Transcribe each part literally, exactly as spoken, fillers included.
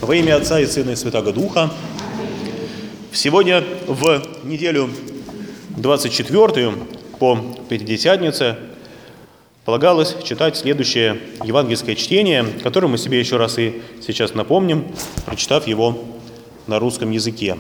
Во имя Отца и Сына и Святаго Духа. Сегодня в неделю двадцать четвёртую по Пятидесятнице полагалось читать следующее евангельское чтение, которое мы себе еще раз и сейчас напомним, прочитав его на русском языке.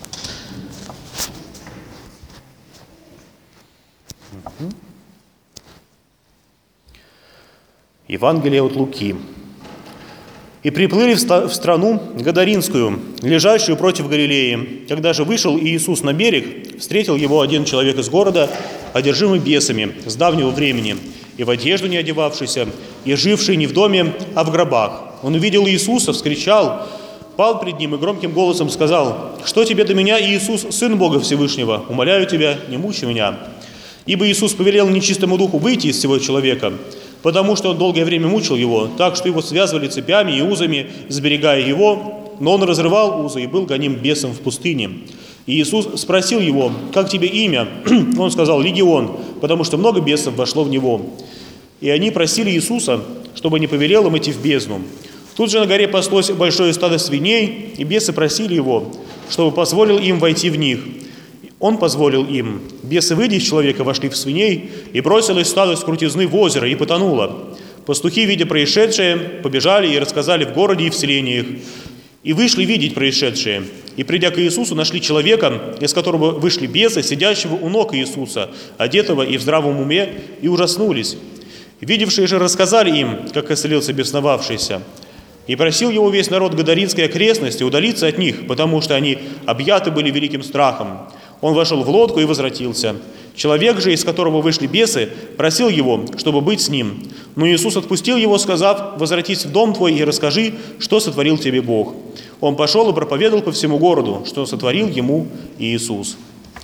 Евангелие от Луки. «И приплыли в страну Гадаринскую, лежащую против Галилеи. Когда же вышел Иисус на берег, встретил его один человек из города, одержимый бесами с давнего времени, и в одежду не одевавшийся, и живший не в доме, а в гробах. Он увидел Иисуса, вскричал, пал пред ним и громким голосом сказал: „Что тебе до меня, Иисус, Сын Бога Всевышнего? Умоляю тебя, не мучи меня“. Ибо Иисус повелел нечистому духу выйти из всего человека, потому что он долгое время мучил его, так что его связывали цепями и узами, сберегая его, но он разрывал узы и был гоним бесом в пустыне. И Иисус спросил его: „Как тебе имя?“ Он сказал: „Легион“, потому что много бесов вошло в него. И они просили Иисуса, чтобы не повелел им идти в бездну. Тут же на горе паслось большое стадо свиней, и бесы просили его, чтобы позволил им войти в них. Он позволил им. Бесы, выйдя из человека, вошли в свиней, и бросилось стадо с крутизны в озеро, и потонуло. Пастухи, видя происшедшее, побежали и рассказали в городе и в селениях. И вышли видеть происшедшее. И, придя к Иисусу, нашли человека, из которого вышли бесы, сидящего у ног Иисуса, одетого и в здравом уме, и ужаснулись. Видевшие же рассказали им, как исцелился бесновавшийся. И просил его весь народ Гадаринской окрестности удалиться от них, потому что они объяты были великим страхом. Он вошел в лодку и возвратился. Человек же, из которого вышли бесы, просил его, чтобы быть с ним. Но Иисус отпустил его, сказав: „Возвратись в дом твой и расскажи, что сотворил тебе Бог“. Он пошел и проповедовал по всему городу, что сотворил ему Иисус.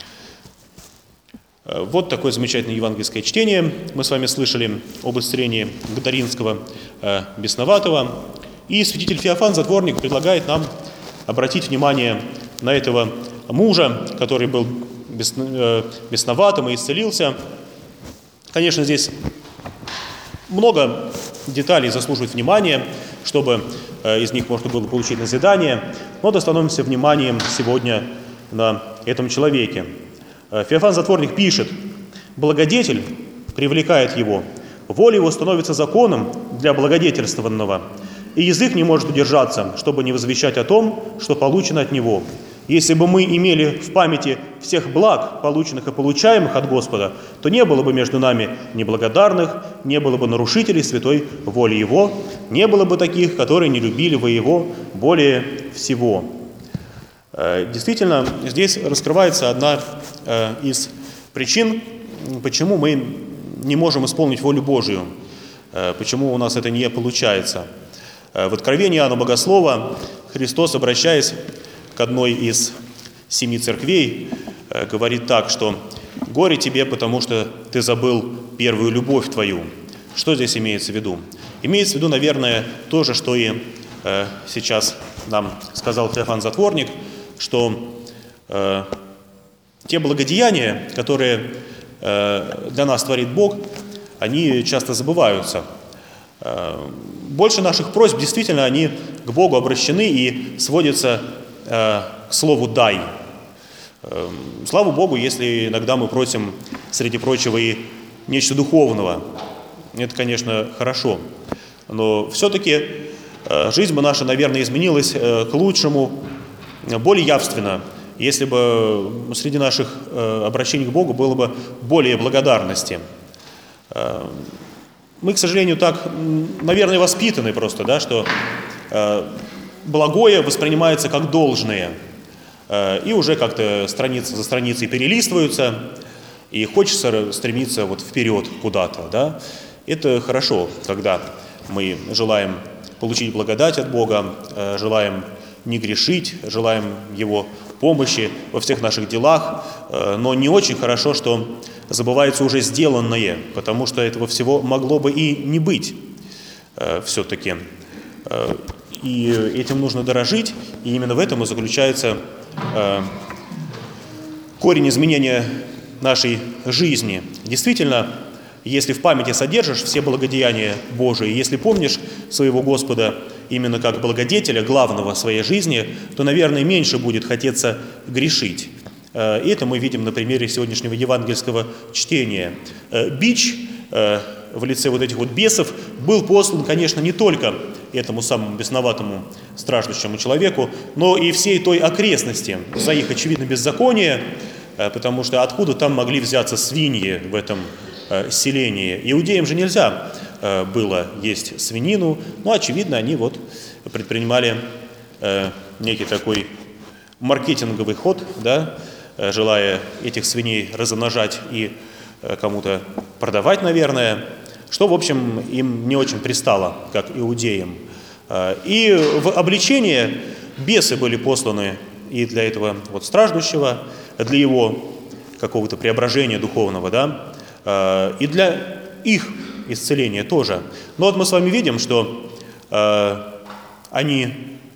Вот такое замечательное евангельское чтение. Мы с вами слышали об исцелении Гадаринского э, бесноватого. И святитель Феофан Затворник предлагает нам обратить внимание на этого мужа, который был бесноватым и исцелился. Конечно, здесь много деталей заслуживает внимания, чтобы из них можно было получить назидание, но остановимся вниманием сегодня на этом человеке. Феофан Затворник пишет: «Благодетель привлекает его, воля его становится законом для благодетельствованного, и язык не может удержаться, чтобы не возвещать о том, что получено от него. Если бы мы имели в памяти всех благ, полученных и получаемых от Господа, то не было бы между нами неблагодарных, не было бы нарушителей святой воли Его, не было бы таких, которые не любили бы Его более всего». Действительно, здесь раскрывается одна из причин, почему мы не можем исполнить волю Божию, почему у нас это не получается. В Откровении Иоанна Богослова Христос, обращаясь к одной из семи церквей, говорит так, что «Горе тебе, потому что ты забыл первую любовь твою». Что здесь имеется в виду? Имеется в виду, наверное, то же, что и э, сейчас нам сказал Феофан Затворник, что э, те благодеяния, которые э, для нас творит Бог, они часто забываются. Больше наших просьб, действительно, они к Богу обращены и сводятся э, к слову «дай». Э, слава Богу, если иногда мы просим, среди прочего, и нечто духовного. Это, конечно, хорошо. Но все-таки э, жизнь бы наша, наверное, изменилась э, к лучшему более явственно, если бы среди наших э, обращений к Богу было бы более благодарности. Э, Мы, к сожалению, так, наверное, воспитаны просто, да, что э, благое воспринимается как должное, э, и уже как-то страница за страницей перелистываются, и хочется стремиться вот вперед куда-то, да. Это хорошо, когда мы желаем получить благодать от Бога, э, желаем не грешить, желаем Его помощи во всех наших делах, э, но не очень хорошо, что забывается уже сделанное, потому что этого всего могло бы и не быть э, все-таки. Э, и этим нужно дорожить, и именно в этом и заключается э, корень изменения нашей жизни. Действительно, если в памяти содержишь все благодеяния Божии, если помнишь своего Господа именно как благодетеля, главного в своей жизни, то, наверное, меньше будет хотеться грешить. И это мы видим на примере сегодняшнего евангельского чтения. Бич в лице вот этих вот бесов был послан, конечно, не только этому самому бесноватому страждущему человеку, но и всей той окрестности за их, очевидно, беззаконие, потому что откуда там могли взяться свиньи в этом селении? Иудеям же нельзя было есть свинину, но, очевидно, они вот предпринимали некий такой маркетинговый ход, да, желая этих свиней размножать и кому-то продавать, наверное, что, в общем, им не очень пристало, как иудеям. И в обличение бесы были посланы и для этого вот страждущего, для его какого-то преображения духовного, да, и для их исцеления тоже. Но вот мы с вами видим, что они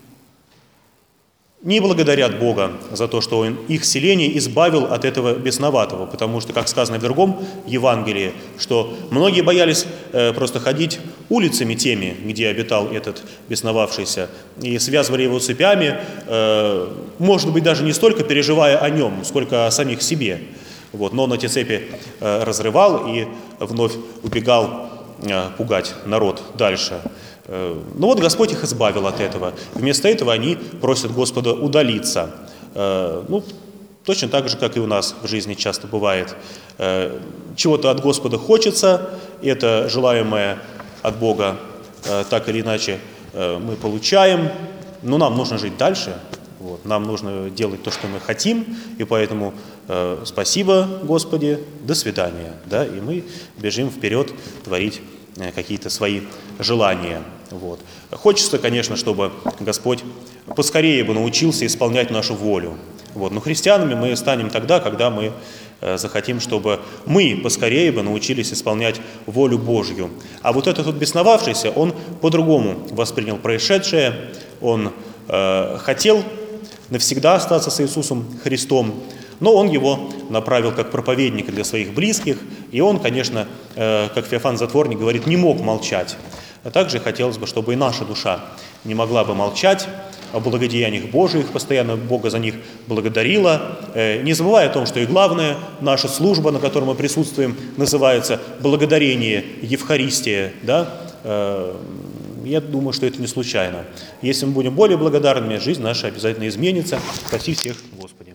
не благодарят Бога за то, что Он их селение избавил от этого бесноватого, потому что, как сказано в другом Евангелии, что многие боялись э, просто ходить улицами теми, где обитал этот бесновавшийся, и связывали его цепями, э, может быть, даже не столько переживая о нем, сколько о самих себе. Вот. Но он эти цепи э, разрывал и вновь убегал э, пугать народ дальше. Ну вот Господь их избавил от этого. Вместо этого они просят Господа удалиться. Ну, точно так же, как и у нас в жизни часто бывает. Чего-то от Господа хочется, это желаемое от Бога так или иначе мы получаем, но нам нужно жить дальше. Вот. Нам нужно делать то, что мы хотим, и поэтому э, спасибо, Господи, до свидания. Да? И мы бежим вперед творить какие-то свои желания. Вот. Хочется, конечно, чтобы Господь поскорее бы научился исполнять нашу волю. Вот. Но христианами мы станем тогда, когда мы э, захотим, чтобы мы поскорее бы научились исполнять волю Божью. А вот этот вот бесновавшийся, он по-другому воспринял происшедшее, он э, хотел навсегда остаться с Иисусом Христом, но он его направил как проповедника для своих близких, и он, конечно, как Феофан Затворник говорит, не мог молчать. А также хотелось бы, чтобы и наша душа не могла бы молчать о благодеяниях Божиих, постоянно Бога за них благодарила, не забывая о том, что и главная наша служба, на которой мы присутствуем, называется благодарение, Евхаристия, да? Я думаю, что это не случайно. Если мы будем более благодарными, жизнь наша обязательно изменится. Спаси всех, Господи.